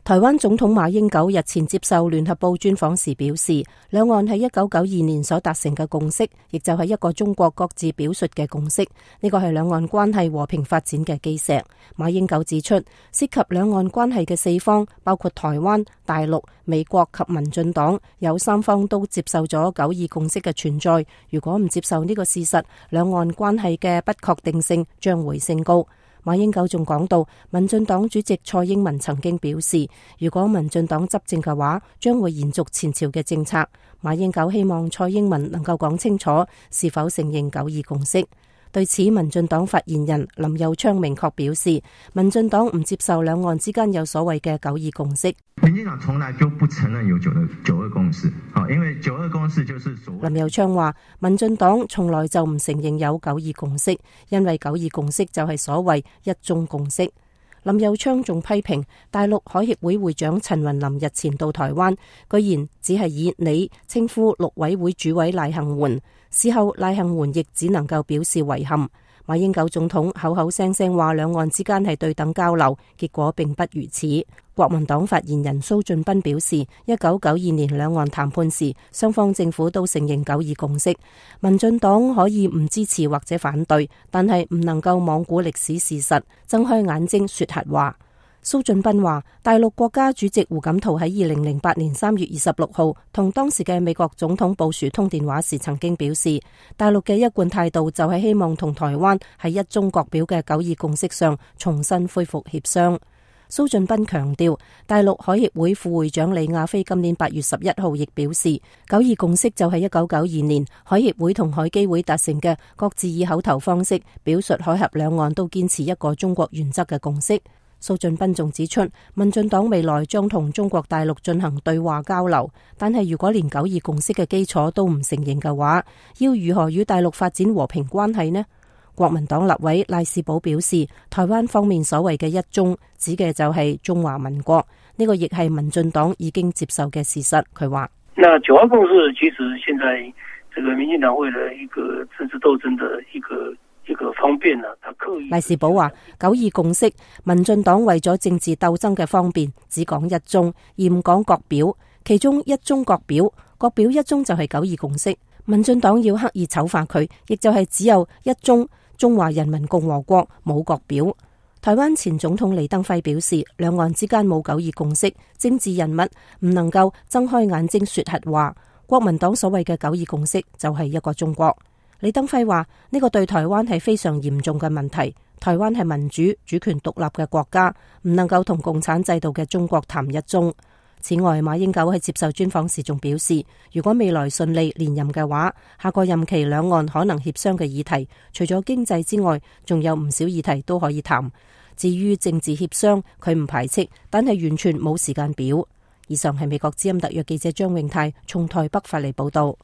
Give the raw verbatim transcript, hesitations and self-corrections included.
台灣總統馬英九日前接受聯合報專訪時表示，兩岸係一九九二年所達成嘅共識，亦就係一個中國各自表述嘅共識。呢個係兩岸關係和平發展嘅基石。馬英九指出，涉及兩岸關係嘅四方，包括台灣、大陸、美國及民進黨，有三方都接受咗九二共識嘅存在。如果唔接受呢個事實，兩岸關係嘅不確定性將會升高。馬英九仲講到，民進黨主席蔡英文曾經表示，如果民進黨執政嘅話，將會延續前朝嘅政策。馬英九希望蔡英文能夠講清楚是否承認九二共識。對此，民進黨發言人林右昌明確表示，民進黨唔接受兩岸之間有所謂嘅九二共識。 民進黨從來就不承認有九二九二共識，因為九二共識就是所謂。 林右昌話，民進黨從來就唔承認有九二共識，因為九二共識就係所謂一中共識。林右昌仲批評大陸海協會會長陳雲林日前到台灣，居然只係以你稱呼陸委會主委賴幸媛，事後賴幸媛亦只能夠表示遺憾。馬英九總統口口聲聲話兩岸之間係對等交流，結果並不如此。國民黨發言人蘇俊斌表示，一九九二年兩岸談判時，雙方政府都承認九二共識，民進黨可以唔支持或者反對，但係唔能夠罔顧歷史事實，睜開眼睛說瞎話。蘇俊斌話，大陸國家主席胡錦濤喺二零零八年三月二十六號同當時嘅美國總統布殊通電話時，曾經表示，大陸嘅一貫態度就係希望同台灣喺一中各表嘅九二共識上重新恢復協商。蘇俊斌強調，大陸海協會副會長李亞飛今年八月十一號亦表示，九二共識就係一九九二年海協會同海基會達成嘅各自以口頭方式表述海峽兩岸都堅持一個中國原則嘅共識。蘇俊斌仲指出，民進黨未來將同中國大陸進行對話交流，但係如果連九二共識嘅基礎都唔承認嘅話，要如何與大陸發展和平關係呢？國民黨立委賴士葆表示，台灣方面所謂嘅一中，指嘅就係中華民國，呢個亦係民進黨已經接受嘅事實。佢話： 那九二共識其實現在這個民進黨為了一個政治鬥爭的一個一個方便呢，他刻意。 賴士葆話，九二共識，民進黨為咗政治鬥爭嘅方便，只講一中，而唔講各表，其中一中各表，各表一中就係九二共識。民進黨要刻意醜化佢，亦就係只有一中。中華人民共和國冇國表。台灣前總統李登輝表示，兩岸之間冇九二共識，政治人物唔能夠睜開眼睛說瞎話。國民黨所謂嘅九二共識就係一個中國。李登輝話，呢個對台灣係非常嚴重嘅問題。台灣係民主、主權獨立嘅國家，唔能夠同共產制度嘅中國談一中。此外，馬英九喺接受專訪時仲表示，如果未來順利連任嘅話，下個任期兩岸可能協商嘅議題，除咗經濟之外，仲有唔少議題都可以談。至於政治協商，佢唔排斥，但係完全冇時間表。以上係美國之音特約記者張永泰從台北發嚟報道。